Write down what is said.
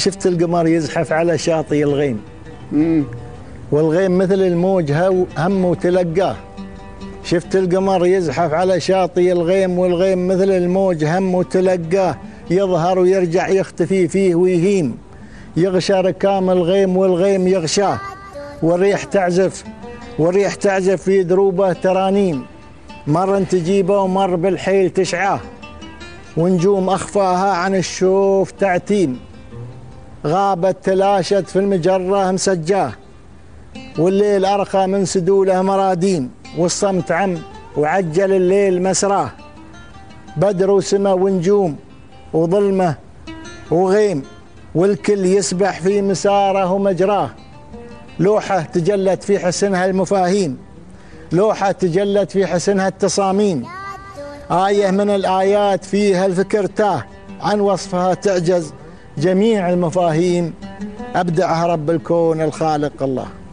شفت القمر يزحف على شاطئ الغيم، والغيم مثل الموج هم وتلقاه. شفت القمر يزحف على شاطئ الغيم، والغيم مثل الموج هم وتلقاه. يظهر ويرجع يختفي فيه ويهيم، يغشى ركام الغيم والغيم يغشاه. والريح تعزف في دروبه ترانيم، مر تجيبه ومر بالحيل تشعاه. ونجوم أخفاها عن الشوف تعتيم، غابت تلاشت في المجرة مسجاه. والليل أرخى من سدوله مراديم، والصمت عم وعجل الليل مسراه. بدر وسما ونجوم وظلمه وغيم، والكل يسبح في مساره ومجراه. لوحة تجلت في حسنها المفاهيم، لوحة تجلت في حسنها التصاميم. آية من الآيات فيها الفكر تاه، عن وصفها تعجز جميع المفاهيم. أبدعها رب الكون الخالق الله.